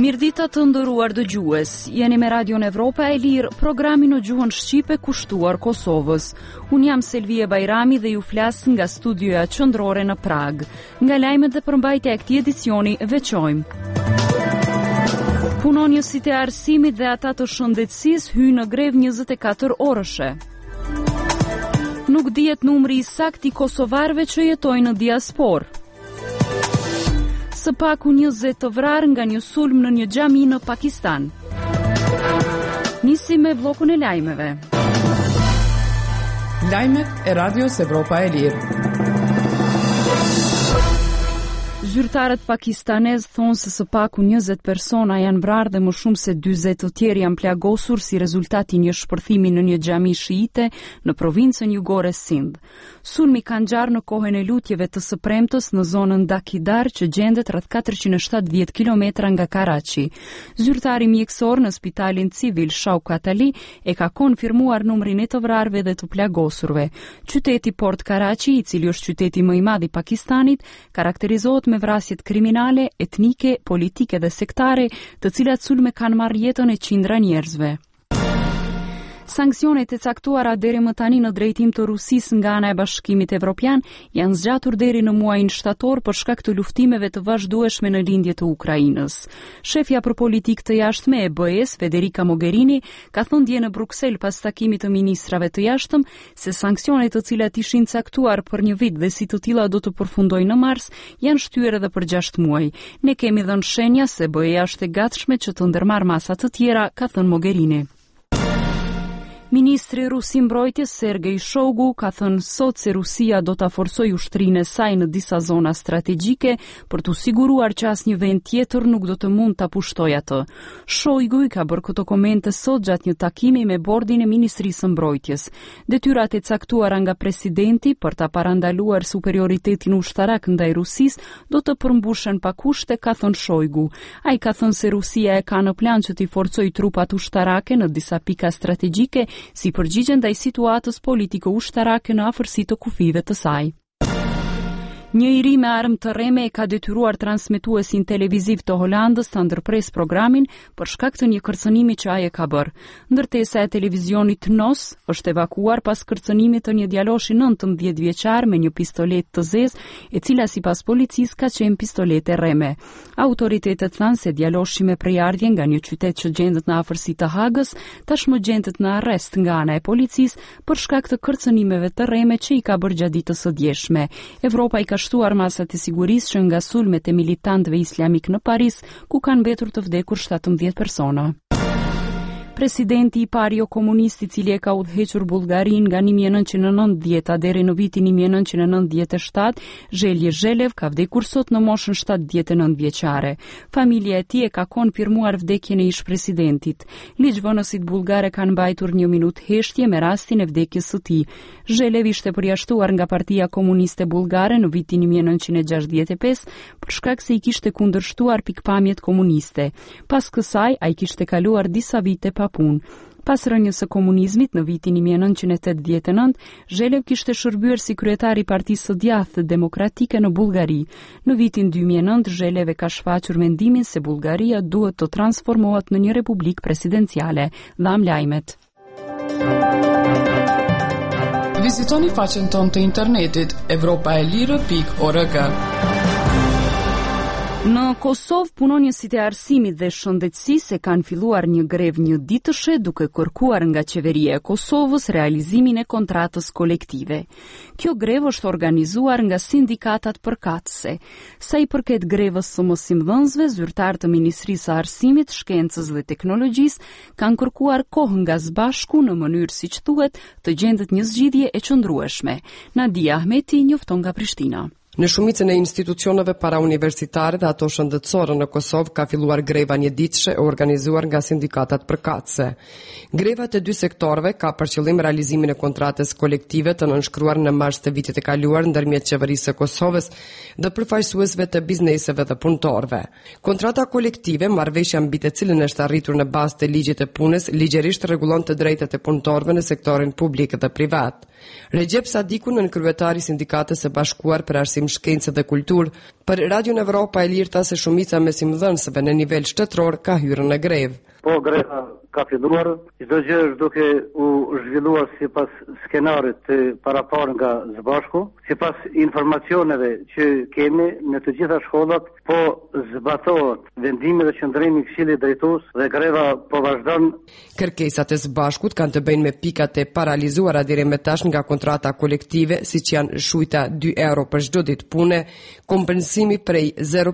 Mirëdita të nderuar dëgjues. Jeni me Radion Evropa e Lirë, programi në gjuhën shqipe kushtuar Kosovës. Unë jam Selvie Bajrami dhe ju flas nga studioja qendrore në Prag. Nga lajmet dhe përmbajtja e këtij edicioni veçojmë. Punonjësit e arsimit dhe ata të shëndetësisë hyjnë në grevë 24 orëshe. Nuk dihet numri i saktë i kosovarëve që jetojnë në diasporë. Së paku 20 të vrarë nga një sulm në një xhami në Pakistan. Nisim me bllokun e lajmeve. Lajmet e Radios Evropa e Lirë. Zyrtarët pakistanez thonë se së paku 20 persona janë vrarë dhe më shumë se 40 të tjerë janë plagosur si rezultati një shpërthimi në një xhami shiite në provincën jugore Sindh. Sulmi ka ngjarë në kohën e lutjeve të së premtës në zonën Dakidar që gjendet rreth 470 kilometra nga Karachi. Zyrtari mjekësor në spitalin civil Shaukat Ali e ka konfirmuar numrin e të vrarëve dhe të plagosurve. Qyteti Port Karachi, i cili është qyteti më i madh i Pakistanit, karakterizohet me vrasjet kriminale, etnike, politike dhe sektare, të cilat sulme kanë marrë jetën e qindra njerëzve. Sanksionet e caktuara deri më tani në drejtim të Rusisë nga ana e Bashkimit Evropian janë zgjatur deri në muajin shtator për shkak të luftimeve të vazhdueshme në lindje të Ukrainës. Shefja për politikë të jashtme e BE-s, Federica Mogherini, ka thënë dje në Bruksel pas takimit të ministrave të jashtëm se sanksionet të cilat ishin caktuar për një vit dhe si të tilla do të përfundojnë në mars janë shtyr edhe për 6 muaj. Ne kemi dhënë shenja se BE-ja është e gatshme që të ndërmarrë masa të tjera, ka thënë Mogherini. Ministri rus i mbrojtjes Sergej Shoigu ka thënë sot se Rusia do ta forcojë ushtrinë e saj në disa zona strategjike për të siguruar që asnjë vend tjetër nuk do të mund ta pushtojë atë. Shoigu i ka bërë këto komente sot gjatë një takimi me bordin e Ministrisë së Mbrojtjes. Detyrat e caktuara nga presidenti për ta parandaluar superioritetin ushtarak ndaj Rusisë do të përmbushen pa kushte, ka thënë Shoigu. Ai ka thënë se Rusia e ka në plan që të forcojë trupat ushtarake në disa pika strategjike si përgjigje ndaj situatës politiko-ushtarake në afërsi të kufive të saj. Një i ri me armë të rreme e ka detyruar transmetuesin televiziv të Holandës të ndërpres programin për shkak të një kërcënimi që ai e ka bërë. Ndërtesa e televizionit NOS është evakuar pas kërcënimit të një djaloshi 19 vjeçar me një pistolet të zezë, e cila sipas policisë ka qenë pistolete rreme. Autoritetet thanë se djaloshi me prejardhje nga një qytet që gjendet në afërsi të Hagës tashmë gjendet në arrest nga ana e policisë për shkak të kërcënimeve të rreme që i ka bërë gjatë ditës së djeshme. Evropa i ka shtuar masat e sigurisë që nga sulmet e militantëve islamik në Paris, ku kanë mbetur të vdekur 17 persona. Presidenti i parë komunist i cili e ka udhëhequr Bullgarinë nga 1990 deri në vitin 1997, Zhelje Zhelev, ka vdekur sot në moshën 79 vjeçare. Familja e tij e ka konfirmuar vdekjen e ish-presidentit. Ligjvënësit bullgare kanë mbajtur 1 minutë heshtje me rastin e vdekjes së tij. Zhelev ishte përjashtuar nga Partia Komuniste Bullgare në vitin 1965 për shkak se i kishte kundërshtuar pikpamjet komuniste. Pas kësaj, ai kishte kaluar disa vite pa punë. Pas rënjës së komunizmit në vitin 1989, Zhelev kishte shërbyer si kryetari i Partisë së Djathtë Demokratike në Bullgari. Në vitin 2009, Zhelev e ka shfaqur mendimin se Bullgaria duhet të transformohet në një republikë presidenciale. Dham lajmet. Vizitoni faqen tonë të internetit europaelire.org. Në Kosovë, punonjësit e arsimit dhe shëndetësisë e kanë filluar një grevë një ditëshe duke kërkuar nga qeveria e Kosovës realizimin e kontratës kolektive. Kjo grevë është organizuar nga sindikatat përkatëse. Sa i përket grevës së mosimdhënësve, zyrtarët e Ministrisë së Arsimit, Shkencës dhe Teknologjisë kanë kërkuar kohë nga së bashku në mënyrë siç thuhet të gjendet një zgjidhje e qëndrueshme. Nadia Ahmeti njofton nga Prishtina. Në shumicën e institucioneve parauniversitare dhe ato shëndetësore në Kosovë ka filluar greva një ditëshe e organizuar nga sindikatat përkatëse. Greva të dy sektorëve ka për qëllim realizimin e kontratës kolektive të nënshkruar në mars të vitit e kaluar ndërmjet qeverisë së Kosovës dhe përfaqësuesve të bizneseve dhe punëtorëve. Kontrata kolektive, marrëveshja mbi të cilën është arritur në bazë të ligjit të punës, ligjërisht rregullon të drejtat e punëtorëve në sektorin publik dhe privat. Recep Sadiku, nënkryetari i Sindikatës së Bashkuar për Arsim, Shkencë dhe Kulturë, për Radion Evropa e Lirë tha se shumica mesimdhënësve në nivel shtetëror ka hyrë në grevë. Po greva ka filluar, çdo gjë është duke u zhvilluar sipas skenarit të paraparë nga së bashku, sipas informacioneve që kemi në të gjitha shkollat, po zbatohet vendimi dhe qëndrimi i Këshillit Drejtues dhe greva po vazhdon. Kërkesat e së bashkut kanë të bëjnë me pikat e paralizuara deri më tash nga kontrata kolektive, siç janë shujta 2 euro për çdo ditë pune, kompensimi prej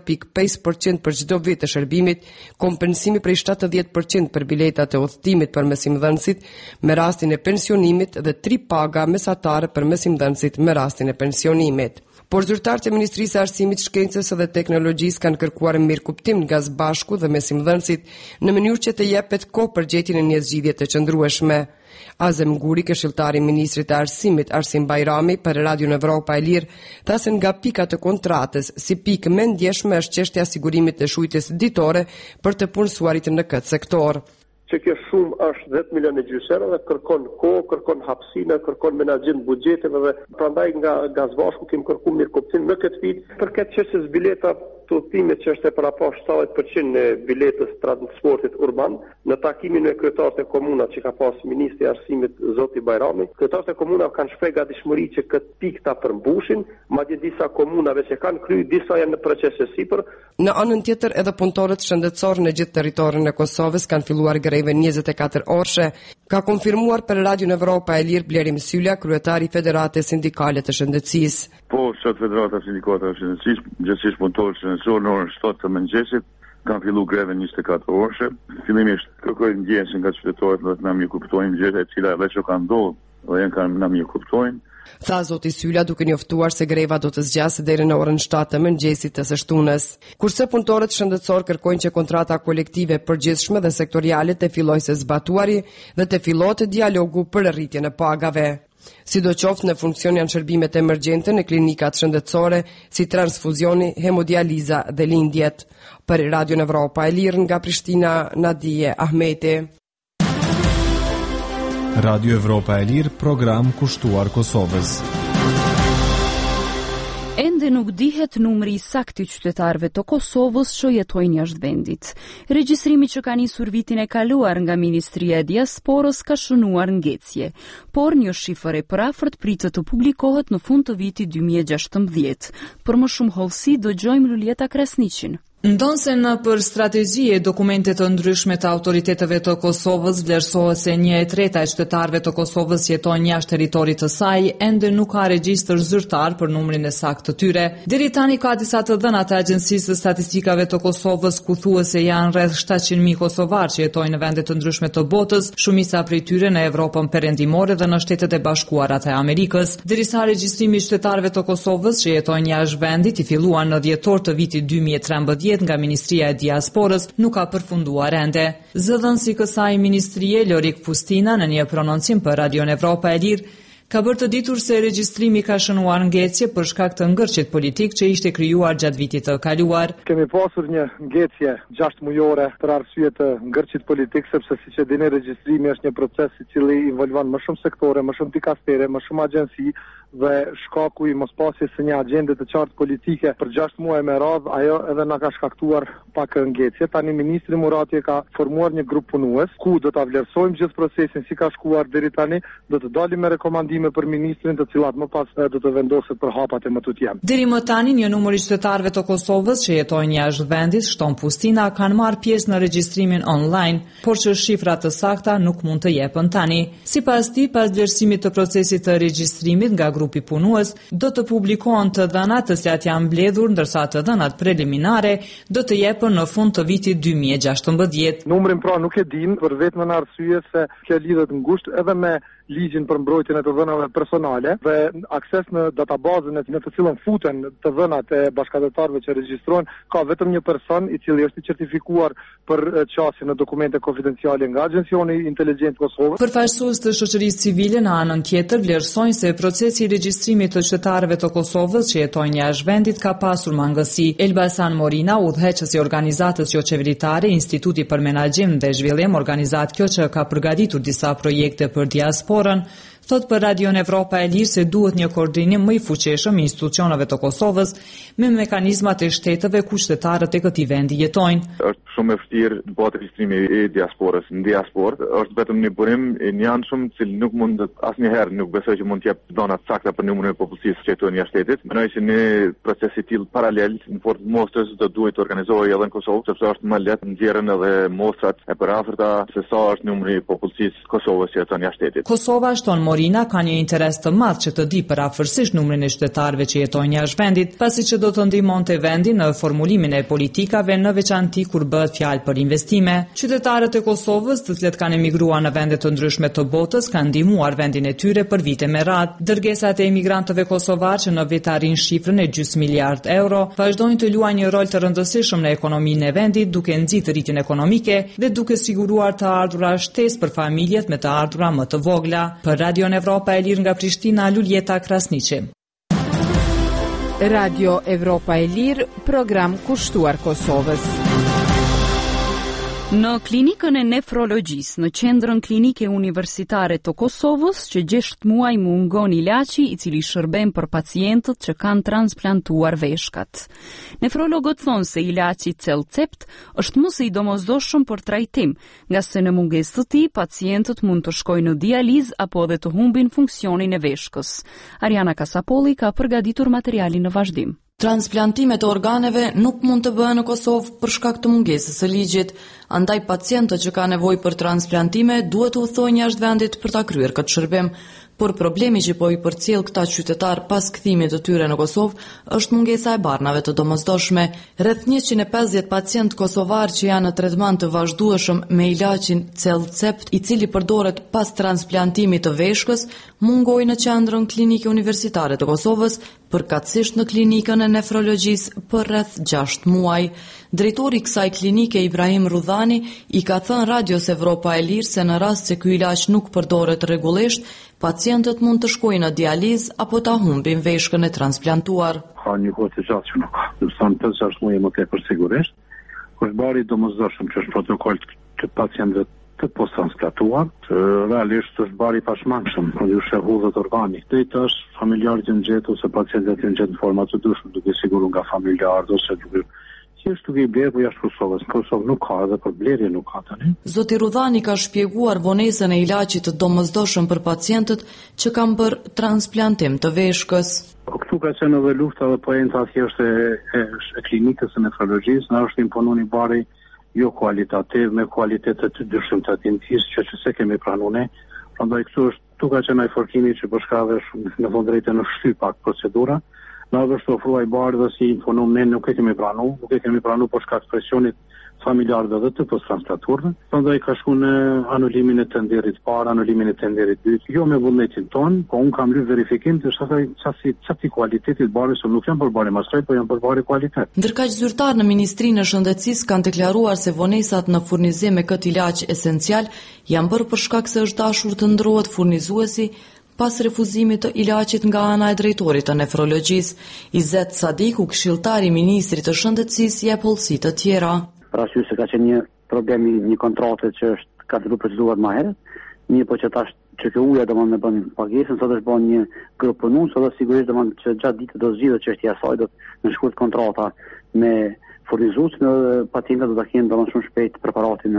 0.5% për çdo vit të shërbimit, kompensimi prej 70% për biletat e udhëtimit për mesimdhënësit me rastin e pensionimit dhe 3 paga mesatare për mesimdhënësit me rastin e pensionimit. Por zyrtarët e Ministrisë së Arsimit, Shkencës dhe Teknologjisë kanë kërkuar mirëkuptim nga së bashku dhe mesimdhënësit në mënyrë që të jepet kohë për gjetjen e një zgjidhje të qëndrueshme. Azem Guri, këshilltari i Ministrit të Arsimit Arsim Bajrami për Radion Evropa e Lirë, tha se nga pikat e kontratës, si pikë më ndjeshme është çështja e sigurimit të shujtjes ditore për të punësuarit në këtë sektor. Që kjo shumë është 10 milionë gjysera dhe kërkon kohë, kërkon hapësina, kërkon menaxhim buxheteve dhe prandaj nga së bashku kemi kërkuar mirëkuptim në këtë vit për këtë çështje bileta të udhëtimit që është e paraposhtë 70% e biletës transportit urban. Në takimin me kryetarët e komunave që ka pas ministri i Arsimit zoti Bajrami, kryetarët e komunave kanë shprehur gatishmëri që këtë pikë ta përmbushin, madje disa komunave që kanë kryer, disa janë në proces të sipër. Në anën tjetër, edhe punëtorët shëndetësor në gjithë territorin e Kosovës kanë filluar grevën 24 orëshe, ka konfirmuar për Radion Evropa e Lirë Blerim Sylla, kryetari i Federatës Sindikale të Shëndetësisë. Po, sot Federata Sindikale të Shëndetësisë, gjithsesi punëtorët shëndetësor në orën 7 të mëngjesit kanë filluar grevën 24 orëshe. Fillimisht kërkojnë ndjesën nga qytetarët dhe të na mirë kuptojnë gjëra e cila edhe që kanë ndodhur, dhe kanë na mirë kuptojnë. Tha zoti Sylla duke njoftuar se greva do të zgjasë deri në orën 7 të mëngjesit të së shtunës. Kurse punëtorët shëndetësor kërkojnë që kontrata kolektive përgjithshme dhe sektoriale të fillojë së zbatuari dhe të fillohet dialogu për rritjen e pagave. Sidoqoftë në funksion janë shërbimet emergjente në klinikat shëndetësore si transfuzioni, hemodializa dhe lindjet. Për Radion Evropa e Lirë nga Prishtina, Nadije Ahmeti. Radio Evropa e Lirë, program kushtuar Kosovës. Ende nuk dihet numri i saktë i qytetarëve të Kosovës që jetojnë jashtë vendit. Regjistrimi që ka nisur vitin e kaluar nga Ministria e Diasporës ka shënuar ngecje, por një shifër e përafërt pritet të publikohet në fund të vitit 2016. Për më shumë hollësi dëgjojmë Lulieta Krasniqin. Ndonë se në për strategji e dokumentet të ndryshme të autoriteteve të Kosovës vlerësohet se 1/3 e qytetarëve të Kosovës jetojnë jashtë territorit të saj, ende nuk ka regjistër zyrtar për numrin e saktë të tyre. Deri tani ka disa të dhëna të Agjencisë së Statistikave të Kosovës ku thuhet se janë rreth 700.000 kosovarë që jetojnë në vende të ndryshme të botës, shumica prej tyre në Evropën perëndimore dhe në Shtetet e Bashkuara të Amerikës. Derisa regjistrimi i qytetarëve të Kosovës që jetojnë jashtë vendit i filluar në dhjetor të vitit 2013 nga Ministria e Diasporës nuk ka përfunduar ende. Zëdhënësi i kësaj ministrie, Lorik Pustina, në një prononcim për Radion Evropa e Lirë, ka bërë të ditur se regjistrimi ka shënuar ngecje për shkak të ngërçit politik që ishte krijuar gjatë vitit të kaluar. Kemi pasur një ngecje 6 mujore për arsye të ngërçit politik, sepse siç e dini regjistrimi është një proces i cili involvon më shumë sektore, më shumë dikastere, më shumë agjenci dhe shkaku i mospasjes së një agjende të qartë politike për 6 muaj me radhë, ajo edhe na ka shkaktuar pak ngecje. Tani ministri Murati ka formuar një grup punues ku do ta vlerësojmë gjithë procesin si ka shkuar deri tani, do të dalim me rekomandime për ministrin, të cilat më pas do të vendoset për hapat e më tutjem. Deri më tani një numër i qytetarëve të Kosovës që jetojnë jashtë vendit, shton Pustina, kanë marrë pjesë në regjistrimin online, por që shifrat të sakta nuk mund të jepen tani. Sipas tij, pas vlerësimit të procesit të regjistrimit nga grupi punues, do të publikohen të dhënat të cilat janë mbledhur, ndërsa të dhënat preliminare do të jepen në fund të vitit 2016. Numrin pra nuk e dim, për vetëm në arsye se kjo lidhet ngushtë edhe me ligjin për mbrojtjen e të dhënave personale dhe akses në databazën në të cilën futen të dhënat e bashkëdhetarëve që regjistrohen, ka vetëm një person i cili është i certifikuar për qasje në dokumente konfidenciale nga Agjencioni Inteligjent Kosovës. Përfaqësues të shoqërisë civile në anën tjetër vlerësojnë se procesi i regjistrimit të qytetarëve të Kosovës që jetojnë jashtë vendit ka pasur mangësi. Elbasan Morina, udhëheqësi i organizatës jo qeveritare, Instituti për Menaxhim dhe Zhvillim, organizatë kjo që ka përgatitur disa projekte për diasporën, Thot për Radion Evropa e Lirë se duhet një koordinim më i fuqishëm i institucioneve të Kosovës me mekanizmat e shtetëve ku qytetarët e këtij vendi jetojnë. Është shumë e vështirë të bëhet regjistrimi i diasporës në diasporë. Është vetëm një burim i njanshëm, i cili nuk mund asnjëherë nuk besoj që mund të jap dhëna të sakta për numrin e popullsisë që jeton jashtë shtetit. Mendoj që një proces i tillë paralel në formë mostrës do duhet të organizohej edhe në Kosovë, sepse është më lehtë nxjerrën edhe mostrat e përafërta se sa është numri i popullsisë të Kosovës që jeton jashtë shtetit. Kosova, shton Morina, ka një interes të madh që të di përafërsisht numrin e qytetarëve që jetojnë jashtë vendit, pasi që do të ndihmonte vendin në formulimin e politikave, në veçanti kur bëhet fjalë për investime. Qytetarët e Kosovës, të cilët kanë emigruar në vende të ndryshme të botës, kanë ndihmuar vendin e tyre për vite me radhë. Dërgesat e emigrantëve kosovar që në vit arrin shifrën e gjys miliard euro, vazhdojnë të luajnë një rol të rëndësishëm në ekonominë e vendit, duke nxitur rritjen ekonomike dhe duke siguruar të ardhura shtesë për familjet me të ardhura më të vogla. Për Radion Evropa e Lirë nga Prishtina, Luljeta Krasniqi. Radio Evropa e Lirë, program kushtuar Kosovës. Në klinikën e nefrologjisë, në qendrën klinike universitare të Kosovës, që 6 muaj mungon ilaçi i cili shërben për pacientët që kanë transplantuar veshkat. Nefrologët thonë se ilaçi Celcept është më së i domosdoshëm për trajtim, nga se në mungesë të tij pacientët mund të shkojnë në dializë apo edhe të humbin funksionin e veshkës. Ariana Kasapolli ka përgatitur materialin në vazhdim. Transplantimet e organeve nuk mund të bëhen në Kosovë për shkak të mungesës së ligjit, andaj pacientët që kanë nevojë për transplantime duhet të udhëtohen jashtë vendit për ta kryer këtë shërbim. Por problemi që po i përcjell këta qytetar pas kthimit të tyre në Kosovë është mungesa e barnave të domosdoshme. Rreth 150 pacient kosovar që janë në tretman të vazhdueshëm me ilaçin Celcept, i cili përdoret pas transplantimit të veshkës, mungojnë në qendrën klinike universitare të Kosovës, përkatësisht në klinikën e nefrologjisë për rreth 6 muaj. Drejtori i kësaj klinike, Ibrahim Rudhani, i ka thënë Radios Evropa e Lirë se në rast se ky ilaç nuk përdoret rregullisht, pacientët mund të shkojnë në dializë apo ta humbin veshkën e transplantuar. Ka një kohë të gjatë që nuk ka. Do të thonë 5-6 muaj më tepër sigurisht. Është bari domosdoshëm që është protokoll të pacientëve të post-transplantuar, realisht është bari pashmangshëm, për ju shehudhët organik. Dhe është familjarët në gjetë ose pacientët në gjetë në format të dushme, duke siguru nga familjarët ose duke i blerë për jashtë Kosovës. Në Kosovë nuk ka edhe për blerje nuk ka tani. Zoti Rudhani ka shpjeguar vonesën e ilaçit të domosdoshëm për pacientët që kanë bërë transplantim të veshkës. Këtu ka qenë edhe lufta dhe poenta thjesht e klinikës së nefrologjisë, na është imponuar një bari jo kualitativ me kualitetet të dyshimtatimtis që se kemi pranuar ne. Prandaj këtu ka qenë ai forkimi që po shkave në fund drejtë në shtyp pak procedura. Na është ofruar bardhë dhe si imponom ne nuk e kemi pranu për shkak të presionit familjarëve dhe të post-transplantuarve. Prandaj ka shkuar në anulimin e tenderit parë, anulimin e tenderit dytë. Jo me vullnetin ton, po un kam lyp verifikim të çati kualitetit bardhës, nuk janë për bardhë mastroj, po janë për bardhë kualitet. Ndërkaq zyrtar në Ministrinë e Shëndetësisë kanë deklaruar se vonesat në furnizim me këtë ilaç esencial janë bërë për shkak se është dashur të ndrohet furnizuesi pas refuzimit të ilaçit nga ana e drejtorit të nefrologjisë. Izet Sadiku, këshilltari i ministrit të shëndetësisë, jep hollësi të tjera. Parasysh se ka qenë një problem një kontrate që ka të proceduar më herët, një po që tash që kjo uja do më bën pagesën, sot është bën një grup punues, sot sigurisht do më që gjatë ditës do zgjidhet çështja e saj, do në shkurt kontrata me furnizues, në pacientët do ta kenë domosdoshmë shumë shpejt preparatin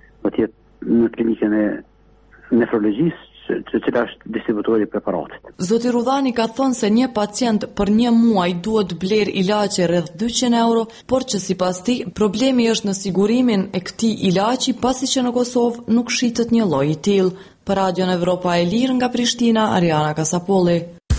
në klinikën e nefrologjisë, që është distributori i preparatit. Zoti Rudhani ka thënë se një pacient për një muaj duhet bler ilaçe rreth 200 euro, por që sipas tij problemi është në sigurimin e këtij ilaçi, pasi që në Kosovë nuk shitet një lloj i tillë. Për Radion Evropa e Lirë nga Prishtina, Ariana Kasapolli.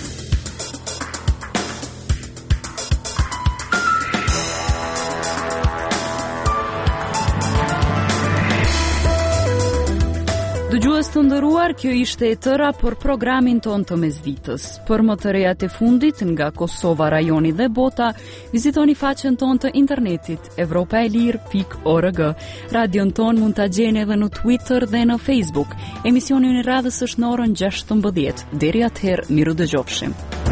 Dëgjues të nderuar, kjo ishte e tëra për programin ton të mesditës. Për më të rejat e fundit nga Kosova, rajoni dhe bota, vizitoni faqen ton të internetit evropaelir.org. Radion ton mund ta gjeni edhe në Twitter dhe në Facebook. Emisioni i radhës është në orën 16. Deri atëherë, miru dëgjofshim.